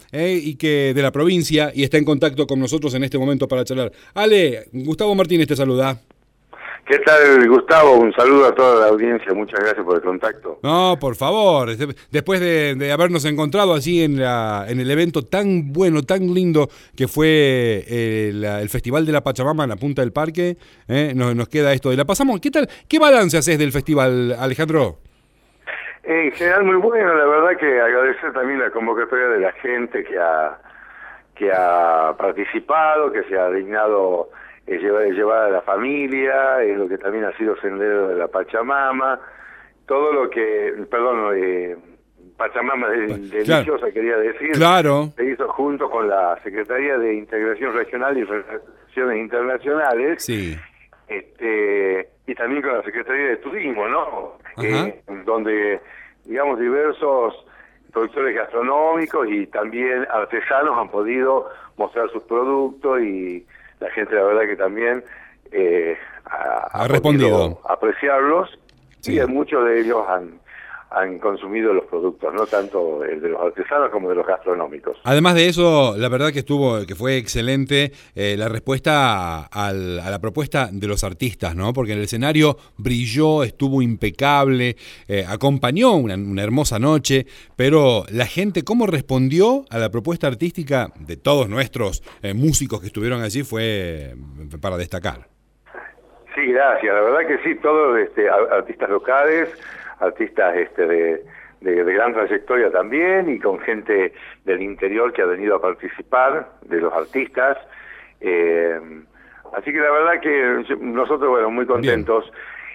y que de la provincia y está en contacto con nosotros en este momento para charlar. Ale, Gustavo Martínez te saluda. ¿Qué tal, Gustavo? Un saludo a toda la audiencia. Muchas gracias por el contacto. No, por favor. Después de habernos encontrado allí en el evento tan bueno, tan lindo que fue el Festival de la Pachamama en la Punta del Parque, nos queda esto. Y la pasamos. ¿Qué tal? ¿Qué balance haces del festival, Alejandro? En general muy bueno. La verdad que agradecer también la convocatoria de la gente que ha participado, que se ha dignado llevar a la familia, lo que también ha sido Sendero de la Pachamama, todo lo que, perdón, Pachamama deliciosa, claro, quería decir, claro, se hizo junto con la Secretaría de Integración Regional y Relaciones Internacionales, sí, y también con la Secretaría de Turismo, ¿no? Ajá. Donde, digamos, diversos productores gastronómicos y también artesanos han podido mostrar sus productos y la gente, la verdad que también ha respondido apreciarlos, sí. Y muchos de ellos han consumido los productos, no tanto el de los artesanos como de los gastronómicos. Además de eso, la verdad que fue excelente la respuesta a la propuesta de los artistas, ¿no? Porque el escenario brilló, estuvo impecable, acompañó una hermosa noche, pero la gente, cómo respondió a la propuesta artística de todos nuestros músicos que estuvieron allí fue para destacar. Sí, gracias. La verdad que sí, todos artistas locales, artistas de gran trayectoria también, y con gente del interior que ha venido a participar, de los artistas. Así que la verdad que nosotros, bueno, muy contentos,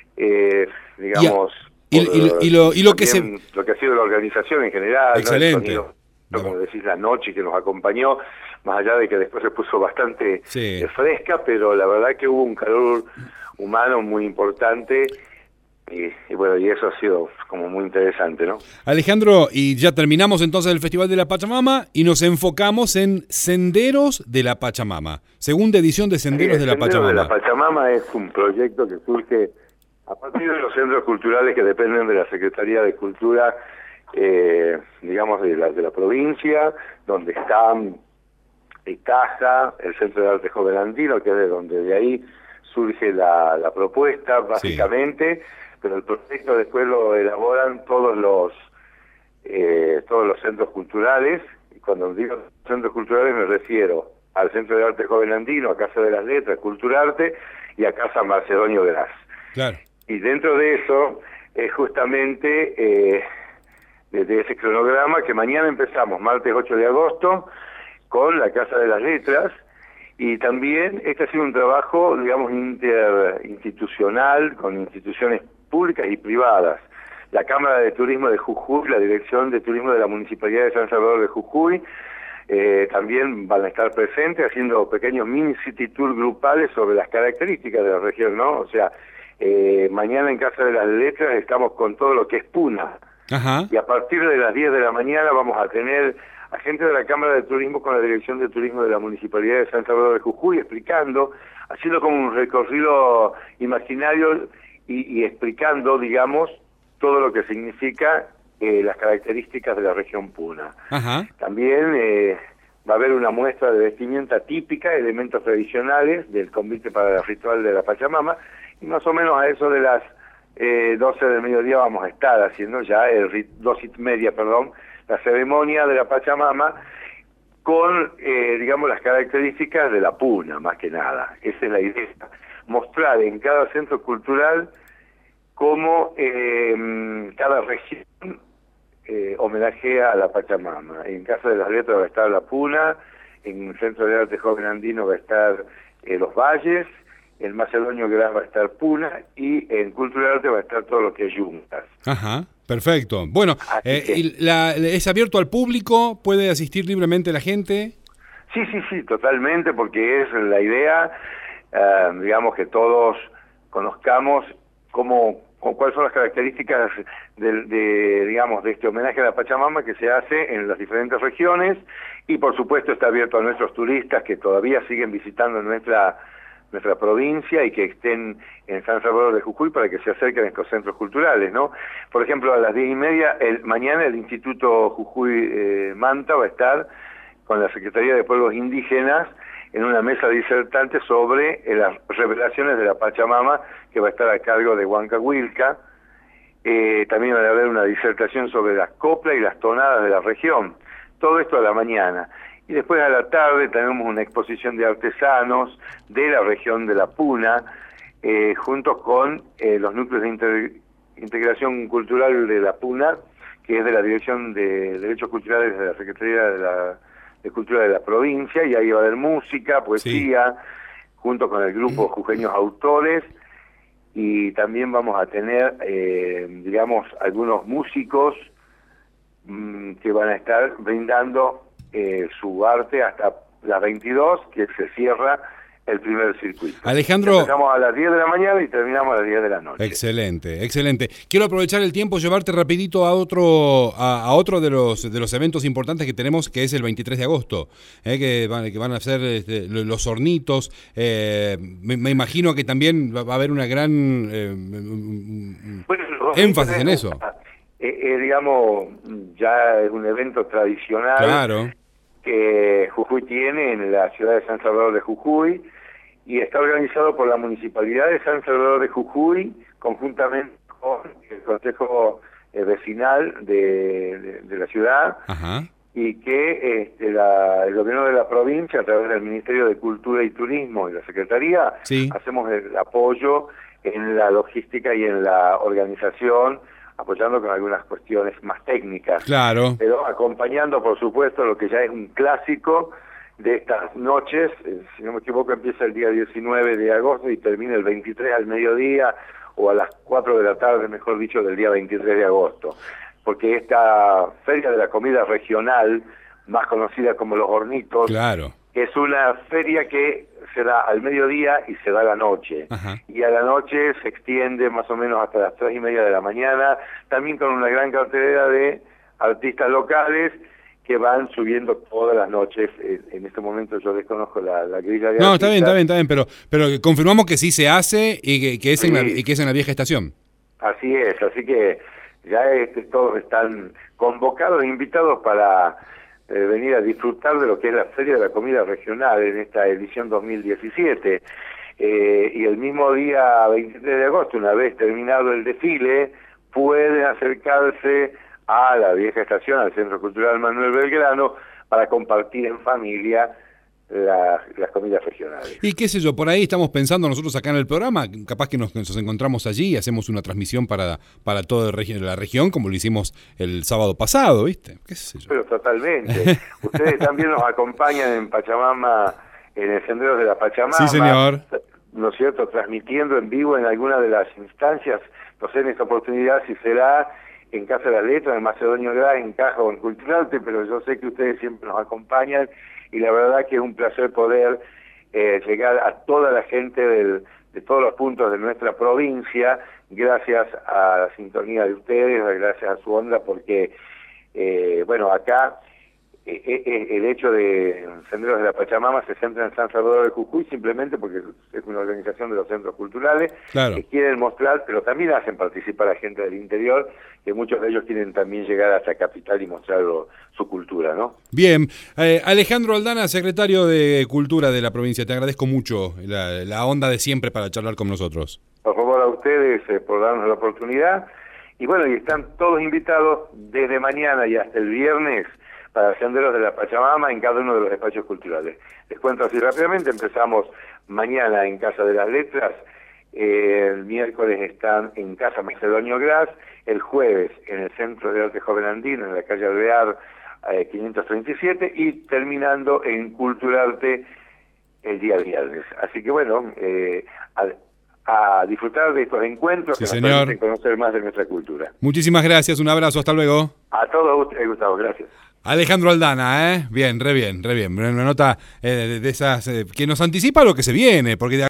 digamos, y lo que ha sido la organización en general, excelente, ¿no? El sonido, como decís, la noche que nos acompañó, más allá de que después se puso bastante fresca, pero la verdad que hubo un calor humano muy importante. Y bueno, y eso ha sido como muy interesante, ¿no? Alejandro, y ya terminamos entonces el Festival de la Pachamama y nos enfocamos en Senderos de la Pachamama, segunda edición de Senderos de la Pachamama. Senderos de la Pachamama es un proyecto que surge a partir de los centros culturales que dependen de la Secretaría de Cultura, digamos, de la provincia, donde están Caja, el Centro de Arte Joven Andino, que es de ahí surge la propuesta, básicamente. Sí. Pero el proyecto después lo elaboran todos los centros culturales, y cuando digo centros culturales me refiero al Centro de Arte Joven Andino, a Casa de las Letras, Culturarte, y a Casa Macedonio Gras. Claro. Y dentro de eso es justamente desde ese cronograma que mañana empezamos, martes 8 de agosto, con la Casa de las Letras, y también este ha sido un trabajo, digamos, interinstitucional, con instituciones públicas y privadas. La Cámara de Turismo de Jujuy, la Dirección de Turismo de la Municipalidad de San Salvador de Jujuy, también van a estar presentes haciendo pequeños mini city tour grupales sobre las características de la región, ¿no? O sea, mañana en Casa de las Letras estamos con todo lo que es Puna. Ajá. Y a partir de las 10 de la mañana vamos a tener a gente de la Cámara de Turismo con la Dirección de Turismo de la Municipalidad de San Salvador de Jujuy explicando, haciendo como un recorrido imaginario y explicando, digamos, todo lo que significa las características de la región Puna. Ajá. También va a haber una muestra de vestimenta típica, elementos tradicionales del convite para el ritual de la Pachamama, y más o menos a eso de las 12 del mediodía vamos a estar haciendo ya 2:30, perdón, la ceremonia de la Pachamama con, digamos, las características de la Puna, más que nada. Esa es la idea, mostrar en cada centro cultural cómo cada región homenajea a la Pachamama. En Casa de las Letras va a estar la Puna, en el Centro de Arte Joven Andino va a estar los Valles, en Macedonio Gras va a estar Puna, y en Cultura Arte va a estar todo lo que es Yuntas. Ajá, perfecto. Bueno, ¿es abierto al público? ¿Puede asistir libremente la gente? Sí, totalmente, porque es la idea, digamos, que todos conozcamos cuáles son las características digamos, de este homenaje a la Pachamama que se hace en las diferentes regiones, y por supuesto está abierto a nuestros turistas que todavía siguen visitando nuestra provincia y que estén en San Salvador de Jujuy para que se acerquen a estos centros culturales, ¿no? Por ejemplo, a las 10:30, mañana el Instituto Jujuy Manta va a estar con la Secretaría de Pueblos Indígenas en una mesa disertante sobre las revelaciones de la Pachamama, que va a estar a cargo de Huancahuilca. También va a haber una disertación sobre las coplas y las tonadas de la región. Todo esto a la mañana. Y después a la tarde tenemos una exposición de artesanos de la región de la Puna, junto con los núcleos de integración cultural de la Puna, que es de la Dirección de Derechos Culturales de la Secretaría de Cultura de la provincia, y ahí va a haber música, poesía, junto con el grupo Jujeños Autores, y también vamos a tener, digamos, algunos músicos que van a estar brindando su arte hasta las 22, que se cierra el primer circuito. Alejandro, empezamos a las 10 de la mañana y terminamos a las 10 de la noche. Excelente, excelente. Quiero aprovechar el tiempo, llevarte rapidito a otro de los eventos importantes que tenemos, que es el 23 de agosto, que van a ser los hornitos. Me imagino que también va a haber una gran énfasis en eso. Digamos, ya es un evento tradicional. Claro. Que Jujuy tiene en la ciudad de San Salvador de Jujuy, y está organizado por la Municipalidad de San Salvador de Jujuy, conjuntamente con el Consejo Vecinal de la ciudad. Ajá. Y que el gobierno de la provincia, a través del Ministerio de Cultura y Turismo y la Secretaría, hacemos el apoyo en la logística y en la organización, apoyando con algunas cuestiones más técnicas. Claro. Pero acompañando, por supuesto, lo que ya es un clásico de estas noches. Si no me equivoco, empieza el día 19 de agosto y termina el 23 al mediodía, o a las 4 de la tarde, mejor dicho, del día 23 de agosto. Porque esta Feria de la Comida Regional, más conocida como Los Hornitos, claro, es una feria que se da al mediodía y se da a la noche. Ajá. Y a la noche se extiende más o menos hasta las 3:30 de la mañana, también con una gran cartelera de artistas locales que van subiendo todas las noches. En este momento yo desconozco la grilla de No, artistas. está bien, pero confirmamos que sí se hace y que es en la vieja estación. Así es, así que ya todos están convocados e invitados para venir a disfrutar de lo que es la Feria de la Comida Regional en esta edición 2017. Y el mismo día 23 de agosto, una vez terminado el desfile, pueden acercarse a la vieja estación, al Centro Cultural Manuel Belgrano, para compartir en familia las comidas regionales. Y qué sé yo, por ahí estamos pensando nosotros acá en el programa, capaz que nos encontramos allí y hacemos una transmisión para toda la región, como lo hicimos el sábado pasado, ¿viste? ¿Qué sé yo? Pero totalmente. Ustedes también nos acompañan en Pachamama, en el Sendero de la Pachamama. Sí, señor. ¿No es cierto? Transmitiendo en vivo en alguna de las instancias. No sé en esta oportunidad si será en Casa de las Letras, en Macedonio Gras, en Caja o en Culturarte, pero yo sé que ustedes siempre nos acompañan, y la verdad que es un placer poder llegar a toda la gente de todos los puntos de nuestra provincia, gracias a la sintonía de ustedes, gracias a su onda, porque, bueno, acá el hecho de Senderos de la Pachamama se centra en San Salvador de Jujuy simplemente porque es una organización de los centros culturales, claro, que quieren mostrar, pero también hacen participar a gente del interior, que muchos de ellos quieren también llegar hasta Capital y mostrar su cultura, ¿no? Bien. Alejandro Aldana, secretario de Cultura de la provincia, te agradezco mucho la onda de siempre para charlar con nosotros. Por favor, a ustedes por darnos la oportunidad. Y bueno, y están todos invitados desde mañana y hasta el viernes para Senderos de la Pachamama en cada uno de los espacios culturales. Les cuento así rápidamente: empezamos mañana en Casa de las Letras, el miércoles están en Casa Macedonio Gras, el jueves en el Centro de Arte Joven Andino, en la calle Alvear 537, y terminando en Culturarte el día viernes. Así que bueno, a disfrutar de estos encuentros, sí, que señor, nos permiten conocer más de nuestra cultura. Muchísimas gracias, un abrazo, hasta luego. A todos ustedes, Gustavo, gracias. Alejandro Aldana, bien, re bien. Una nota de esas que nos anticipa lo que se viene, porque